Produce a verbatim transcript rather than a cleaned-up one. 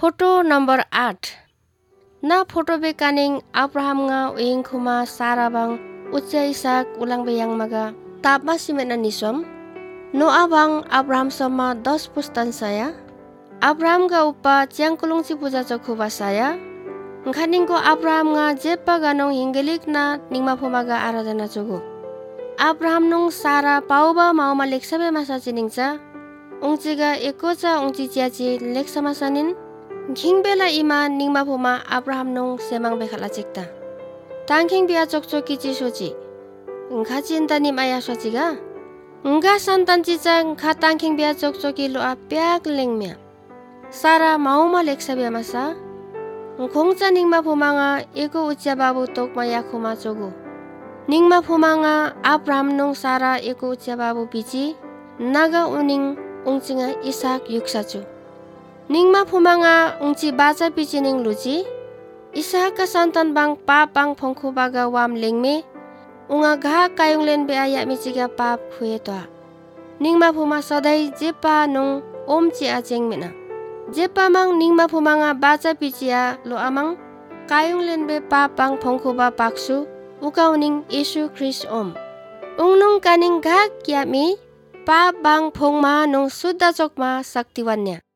Foto nomor आठ. Na foto be kaning Abraham nga uing kuma Sarah bang ucia Isak ulang beyang maga tap masih mena nisom. No abang Abraham sama dos pustan saya. Abraham ga upa ciang kulung si puja cokhuba saya. Ngkaning ko Abraham nga jepa ganong hinggelik na ningma pumaga aradana jogo. Abraham nung Sarah pauba mau malik sabe masa jiningca. Ungciga ekoca ungci ciaci lek sama sanin. Kingbela ima ningma puma Abraham nung semang bekala cikta. Tangking biya cokcoki ci soji. Ngka cinta nim ayah sojiga. Ngka santan cica ngka tangking biya cokcoki loa piak lengmya. Sarah mau malik sabe masa. Ngkongca ningma puma nga iko ucia babu tok maya kuma jogo. Ningma puma nga Abraham nung Sarah iko ucia babu biji. Naga uning ungcinga Isak yuksaju. Ningma pumanga ungci baca bijining luji. Isak ka santan bang pa bang pongku baga wam lengme. Unga gaha kayong len be ayak mijiga pap kue toa. Ningma puma sodai jepa nung om ci ajeng mena. Jepa mang ningma pumanga baca bijia lo amang. Kayong len be pa bang pongku ba paksu. Uka uning Yesu Kris om. Ung nung kaning gaha kiami. Pa bang pongma nung suda jokma saktiwannya.